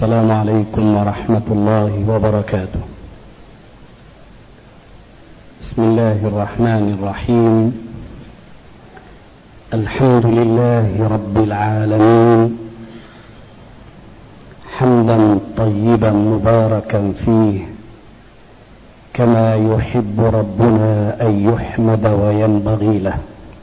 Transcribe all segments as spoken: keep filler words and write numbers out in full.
السلام عليكم ورحمة الله وبركاته. بسم الله الرحمن الرحيم. الحمد لله رب العالمين، حمدا طيبا مباركا فيه كما يحب ربنا أن يحمد وينبغي له.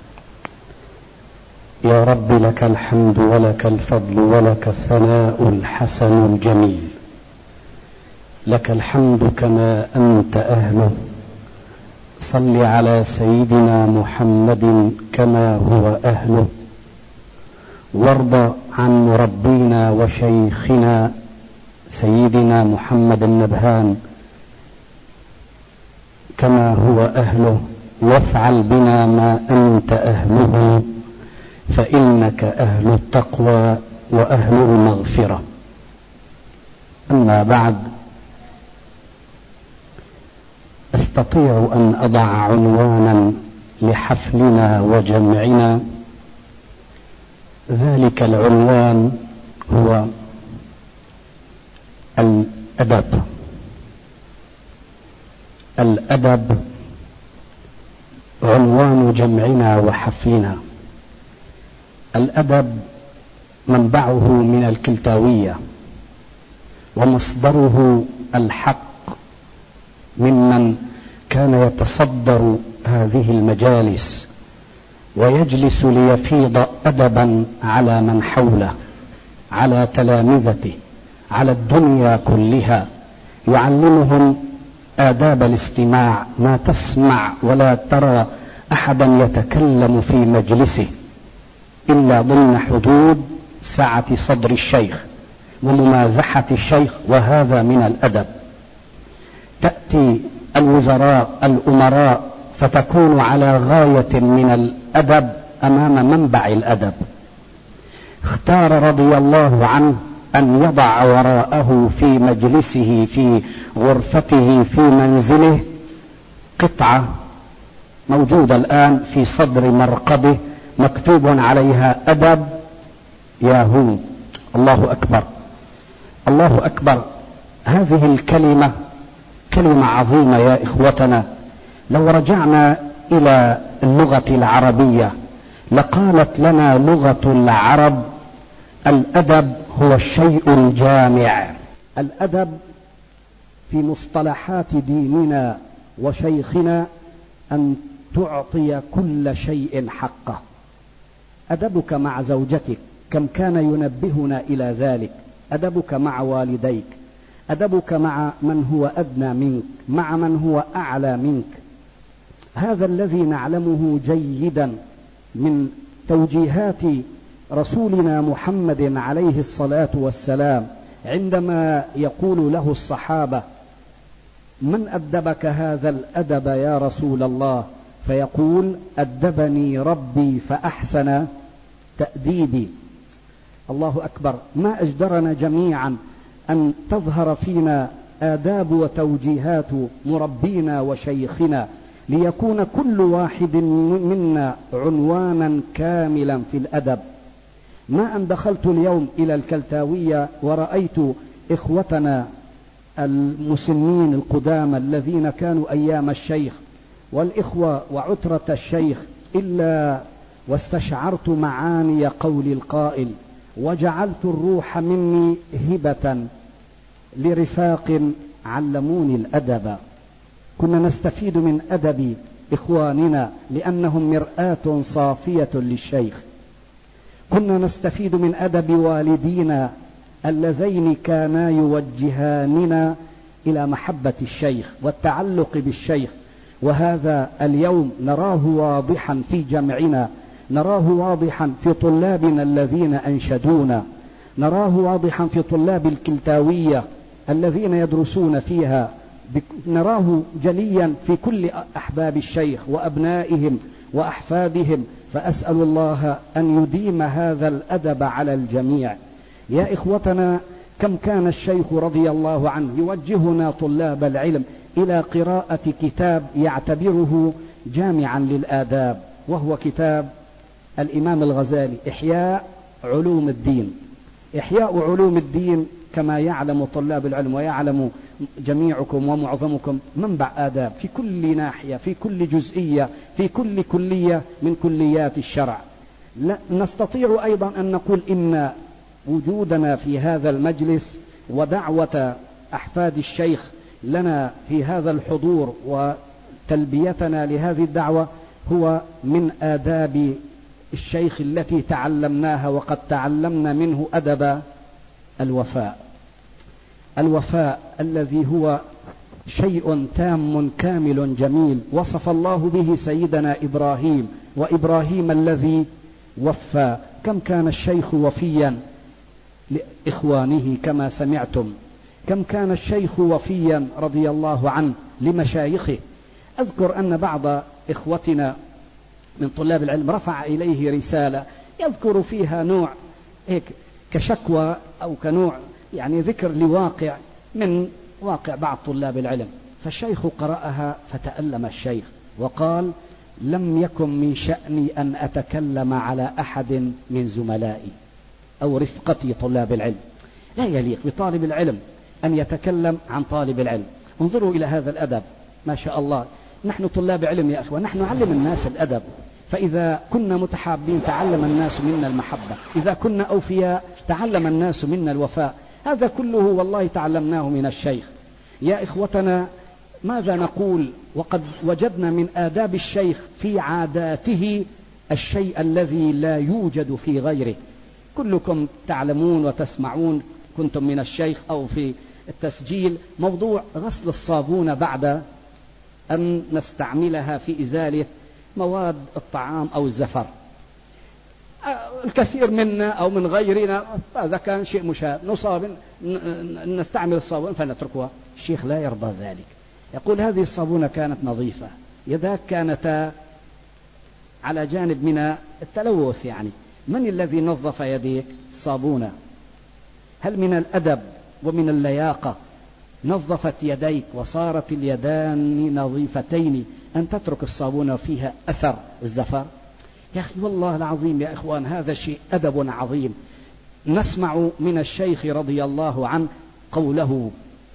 يا رب لك الحمد ولك الفضل ولك الثناء الحسن الجميل. لك الحمد كما أنت أهله. صل على سيدنا محمد كما هو أهله، وارض عن مربينا وشيخنا سيدنا محمد النبهان كما هو أهله، وافعل بنا ما أنت أهله، فإنك أهل التقوى وأهل المغفرة. أما بعد، أستطيع أن أضع عنوانا لحفلنا وجمعنا. ذلك العنوان هو الأدب. الأدب عنوان جمعنا وحفلنا. الأدب منبعه من الكلتاوية، ومصدره الحق ممن كان يتصدر هذه المجالس ويجلس ليفيض أدبا على من حوله، على تلامذته، على الدنيا كلها، يعلمهم آداب الاستماع. ما تسمع ولا ترى أحدا يتكلم في مجلسه إلا ضمن حدود سعة صدر الشيخ وممازحة الشيخ، وهذا من الأدب. تأتي الوزراء الأمراء فتكون على غاية من الأدب أمام منبع الأدب. اختار رضي الله عنه أن يضع وراءه في مجلسه في غرفته في منزله قطعة موجودة الآن في صدر مرقبه مكتوب عليها أدب ياهو. الله أكبر، الله أكبر. هذه الكلمة كلمة عظيمة يا إخوتنا. لو رجعنا إلى اللغة العربية لقالت لنا لغة العرب: الأدب هو الشيء الجامع. الأدب في مصطلحات ديننا وشيخنا أن تعطي كل شيء حقه. أدبك مع زوجتك، كم كان ينبهنا إلى ذلك. أدبك مع والديك، أدبك مع من هو أدنى منك، مع من هو أعلى منك. هذا الذي نعلمه جيدا من توجيهات رسولنا محمد عليه الصلاة والسلام، عندما يقول له الصحابة: من أدبك هذا الأدب يا رسول الله؟ فيقول: أدبني ربي فأحسن تأديبي. الله أكبر. ما أجدرنا جميعا أن تظهر فينا آداب وتوجيهات مربينا وشيخنا، ليكون كل واحد منا عنوانا كاملا في الأدب. ما أن دخلت اليوم إلى الكلتاوية ورأيت إخوتنا المسنين القدامى الذين كانوا أيام الشيخ والإخوة وعترة الشيخ، إلا واستشعرت معاني قول القائل: وجعلت الروح مني هبة لرفاق علموني الأدب. كنا نستفيد من أدب إخواننا لأنهم مرآة صافية للشيخ. كنا نستفيد من أدب والدينا اللذين كانا يوجهاننا إلى محبة الشيخ والتعلق بالشيخ. وهذا اليوم نراه واضحا في جمعنا، نراه واضحا في طلابنا الذين أنشدونا، نراه واضحا في طلاب الكلتاوية الذين يدرسون فيها، نراه جليا في كل أحباب الشيخ وأبنائهم وأحفادهم. فأسأل الله أن يديم هذا الأدب على الجميع. يا إخوتنا، كم كان الشيخ رضي الله عنه يوجهنا طلاب العلم إلى قراءة كتاب يعتبره جامعا للآداب، وهو كتاب الإمام الغزالي إحياء علوم الدين. إحياء علوم الدين كما يعلم طلاب العلم ويعلم جميعكم ومعظمكم منبع آداب في كل ناحية، في كل جزئية، في كل كلية من كليات الشرع. لا نستطيع أيضا أن نقول إن وجودنا في هذا المجلس ودعوة أحفاد الشيخ لنا في هذا الحضور وتلبيتنا لهذه الدعوة هو من آداب الشيخ التي تعلمناها، وقد تعلمنا منه أدب الوفاء. الوفاء الذي هو شيء تام كامل جميل وصف الله به سيدنا إبراهيم، وإبراهيم الذي وفى. كم كان الشيخ وفيا لإخوانه كما سمعتم، كم كان الشيخ وفيا رضي الله عنه لمشايخه. أذكر أن بعض إخوتنا من طلاب العلم رفع إليه رسالة يذكر فيها نوع هيك كشكوى أو كنوع يعني ذكر لواقع من واقع بعض طلاب العلم، فالشيخ قرأها فتألم الشيخ وقال: لم يكن من شأني أن أتكلم على أحد من زملائي أو رفقتي طلاب العلم. لا يليق بطالب العلم أن يتكلم عن طالب العلم. انظروا إلى هذا الأدب، ما شاء الله. نحن طلاب علم يا أخوة، نحن نعلم الناس الأدب، فإذا كنا متحابين تعلم الناس منا المحبة، إذا كنا أوفياء تعلم الناس منا الوفاء. هذا كله والله تعلمناه من الشيخ. يا إخوتنا، ماذا نقول وقد وجدنا من آداب الشيخ في عاداته الشيء الذي لا يوجد في غيره؟ كلكم تعلمون وتسمعون، كنتم من الشيخ أو في التسجيل، موضوع غسل الصابون بعد أن نستعملها في إزالة مواد الطعام أو الزفر. الكثير منا أو من غيرنا هذا كان شيء مشابه، نصاب نستعمل الصابون فنتركها. الشيخ لا يرضى ذلك، يقول: هذه الصابونة كانت نظيفة، يداك كانتا على جانب من التلوث، يعني من الذي نظف يديك؟ الصابونة. هل من الأدب ومن اللياقة نظفت يديك وصارت اليدان نظيفتين أن تترك الصابونة فيها أثر الزفر؟ يا أخي والله العظيم يا إخوان، هذا شيء أدب عظيم. نسمع من الشيخ رضي الله عنه قوله: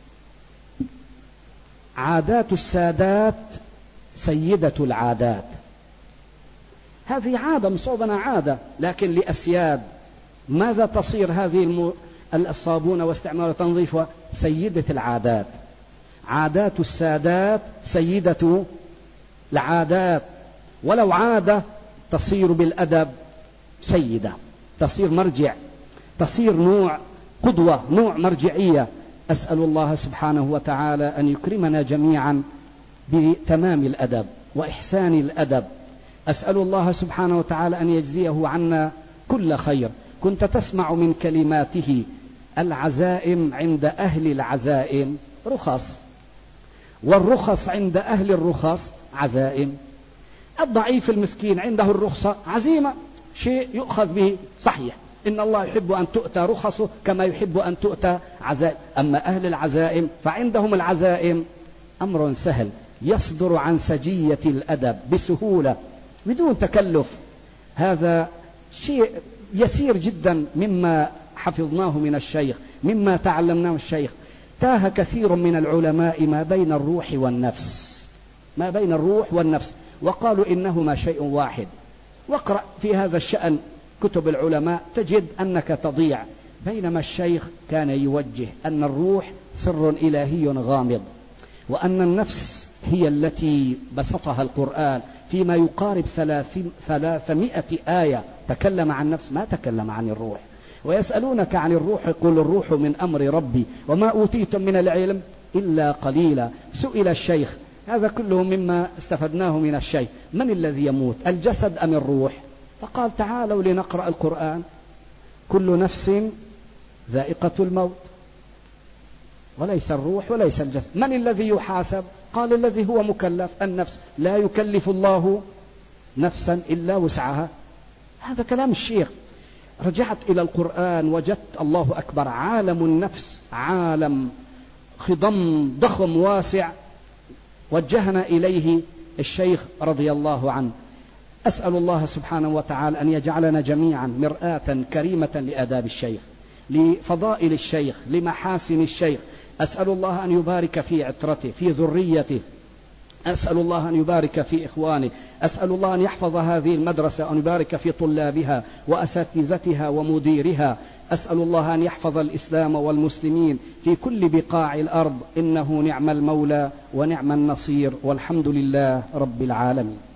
عادات السادات سيدة العادات. هذه عادة مصوبنا عادة، لكن لأسياد ماذا تصير هذه الصابونة واستعمالها وتنظيفها؟ سيدة العادات. عادات السادات سيدة العادات، ولو عادة تصير بالأدب سيدة، تصير مرجع، تصير نوع قدوة، نوع مرجعية. أسأل الله سبحانه وتعالى أن يكرمنا جميعا بتمام الأدب وإحسان الأدب. أسأل الله سبحانه وتعالى أن يجزيه عنا كل خير. كنت تسمع من كلماته: العزائم عند أهل العزائم رخص، والرخص عند أهل الرخص عزائم. الضعيف المسكين عنده الرخصة عزيمة، شيء يؤخذ به، صحيح، إن الله يحب أن تؤتى رخصه كما يحب أن تؤتى عزائم. أما أهل العزائم فعندهم العزائم أمر سهل، يصدر عن سجية الأدب بسهولة بدون تكلف. هذا شيء يسير جدا مما حفظناه من الشيخ، مما تعلمناه من الشيخ. تاه كثير من العلماء ما بين الروح والنفس، ما بين الروح والنفس، وقالوا إنهما شيء واحد. واقرأ في هذا الشأن كتب العلماء تجد أنك تضيع. بينما الشيخ كان يوجه أن الروح سر إلهي غامض، وأن النفس هي التي بسطها القرآن فيما يقارب ثلاثمائة آية تكلم عن النفس، ما تكلم عن الروح. ويسألونك عن الروح قل الروح من أمر ربي وما أوتيتم من العلم إلا قليلا. سئل الشيخ، هذا كله مما استفدناه من الشيخ: من الذي يموت، الجسد أم الروح؟ فقال: تعالوا لنقرأ القرآن: كل نفس ذائقة الموت، وليس الروح وليس الجسد. من الذي يحاسب؟ قال: الذي هو مكلف، النفس. لا يكلف الله نفسا إلا وسعها. هذا كلام الشيخ. رجعت إلى القرآن وجدت الله أكبر، عالم النفس عالم خضم ضخم واسع وجهنا إليه الشيخ رضي الله عنه. أسأل الله سبحانه وتعالى أن يجعلنا جميعا مرآة كريمة لآداب الشيخ. لفضائل الشيخ، لمحاسن الشيخ. أسأل الله أن يبارك في عترته، في ذريته، أسأل الله أن يبارك في إخوانه، أسأل الله أن يحفظ هذه المدرسة، أن يبارك في طلابها وأساتذتها ومديرها. أسأل الله أن يحفظ الإسلام والمسلمين في كل بقاع الأرض، إنه نعم المولى ونعم النصير، والحمد لله رب العالمين.